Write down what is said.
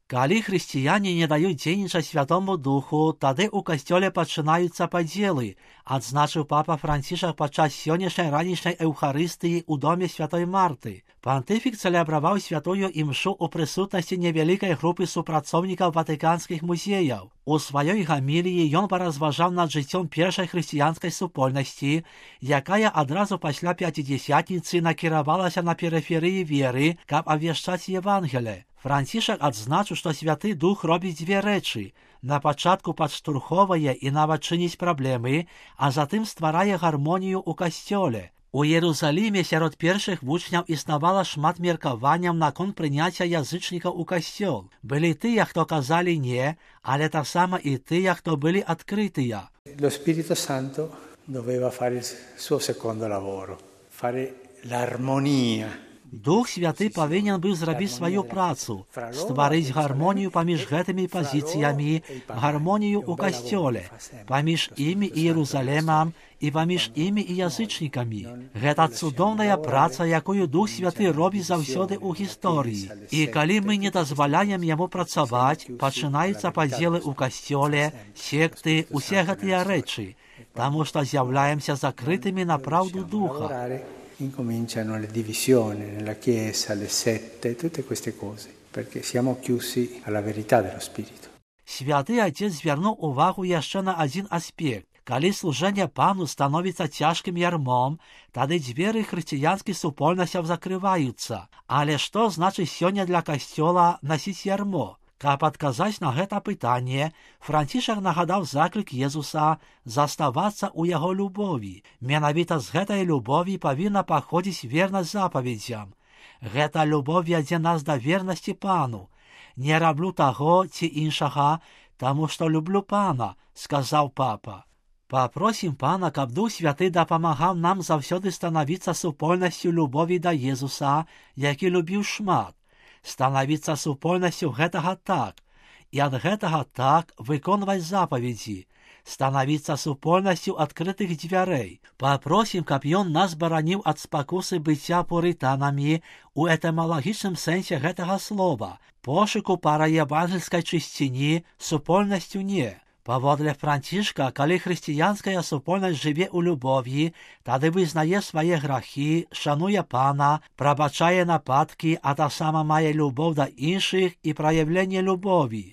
Калі хрысціяне не даюць дзейнічаць Святому Духу, тады ў касцёле пачынаюцца падзелы, адзначыў папа Францішак падчас сённяшняй ранішняй эўхарыстыі ў доме святой Марты. Пантыфік цэлебраваў святую імшу ў прысутнасці невялікай групы супрацоўнікаў ватыканскіх музеяў. У сваёй гаміліі ён паразважаў над жыццём першай хрысціянскай супольнасці, якая адразу пасля пяцідзесятніцы накіравалася на перыферыі веры, каб абвяшчаць Евангеле. Францішак адзначыў, што Святы Дух робіць дзве рэчы. На пачатку падштурхоўвае і нават чыніць праблемы, а затым стварае гармонію ў касцёле. У Єрусаліме сярод першых вучняў існавала шмат меркаванняў наконт прыняцця язычнікаў у касцёл. Былі тыя, хто казалі не, але таксама і тыя, хто былі адкрытыя. Lo Spirito Santo doveva fare il suo secondo lavoro, fare l'armonia. Дух Святы павінен быў зрабіць сваю працу, стварыць гармонію паміж гэтымі пазіцыямі, гармонію ў касцёле, паміж імі і Єрусалемам і паміж імі і язычнікамі. Гэта цудоўная праца, якую Дух Святы робіць заўсёды ў гісторыі. І калі мы не дазваляем яму працаваць, пачынаюцца падзелы ў касцёле, секты, усе гэтыя рэчы, таму што з'яўляемся закрытымі на праўду Духа. Incominciano le divisioni nella Chiesa, le sette, tutte queste cose, perché siamo chiusi alla verità dello Spirito. Святы Отец звярнуў увагу яшчэ на адзін аспект. Калі служэнне Пану становіцца цяжкім ярмом, тады дзверы хрысціянскіх супольнасцяў закрываюцца. Але што значыць сёння для касцёла насіць ярмо? Каб адказаць на гэта пытанне, Францішак нагадаў заклік Езуса заставацца ў яго любові. Менавіта з гэтай любові павінна паходзіць вернасць запаведзям. Гэта любов вядзе нас да вернасці Пану. Не раблю таго ці іншага, таму што люблю Пана, сказаў папа. Папросім Пана, каб Дух Святы дапамагаў нам заўсёды станавіцца супольнасцю любові да Езуса, які любіў шмат. Станавіцца супольнасцю гэтага так, і ад гэтага так выконваць запаведзі, станавіцца супольнасцю адкрытых дзвярэй. Папросім, каб ён нас бараніў ад спакусы быцця пурытанамі у этымалагічным сэнсе гэтага слова, пошуку параевангельскай чысціні, супольнасцю не. Паводле Францішка, калі хрысціянская супольнасць жыве ў любові, тады вызнае свае грахі, шануе Пана, прабачае нападкі, а таксама мае любоў да іншых і праяўленне любові.